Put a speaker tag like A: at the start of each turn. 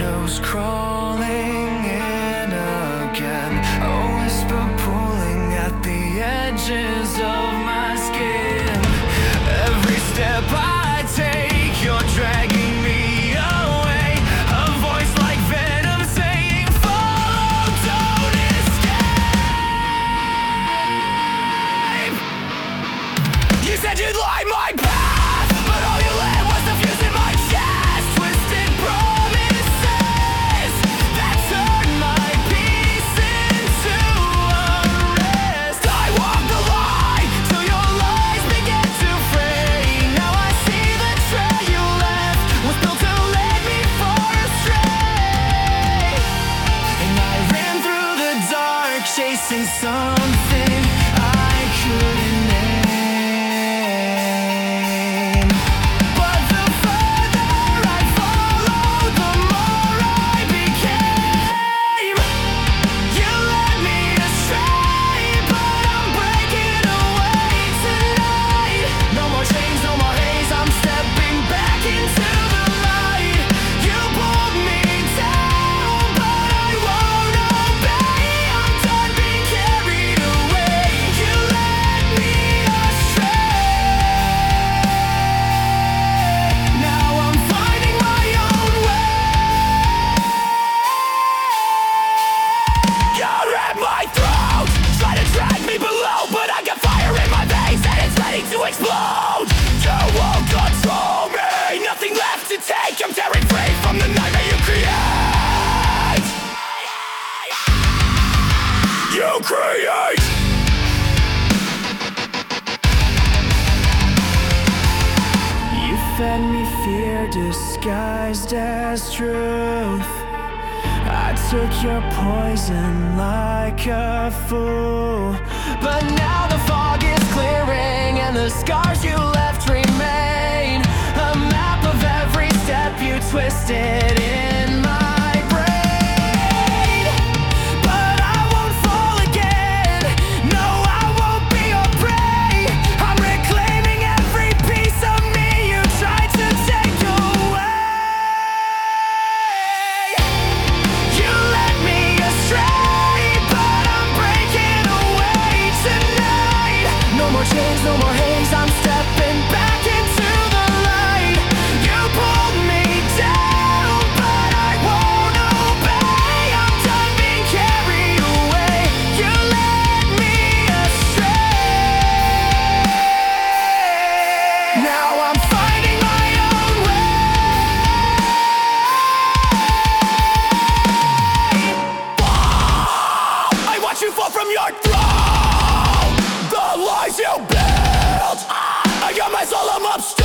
A: shadows crawling in again, a whisper pulling at the edges of my skin. Every step I take, you're dragging me away, a voice like venom saying follow, don't escape. You said you'd light my path, but all you let was the fuse in my chest. Twisted promises that turn my peace into unrest. I walk the line till your lies begin to fray. Now I see the trail you left was built to lead me far astray. And I ran through the dark, chasing something I couldn't name. But the further I followed, the more I became. You led me astray, but I'm breaking away tonight. No more chains, no more haze, I'm stepping back into the light. You pulled me down, but I won't obey. I'm done being carried away. You led me astray. Now I'm finding my own way. You're at my throat, try to drag me below, but I got fire in my veins and it's ready to explode. You won't control me, nothing left to take. I'm tearing free from the nightmare you create. You create. You fed me fear disguised as truth. I took your poison like a fool. But now the fog is clearing and the scars you left remain. A map of every step you twisted in my brain. But I won't fall again. No, I won't be your prey. I'm reclaiming every piece of me you tried to take away. You led me astray, but I'm breaking away tonight. No more chains, no more haze, I'm stepping back into the light. You pulled me down, but I won't obey. I'm done being carried away. You led me astray. Now I'm finding my own way. I watch you fall from your throne. The lies you built, I got my soul, I'm upstairs.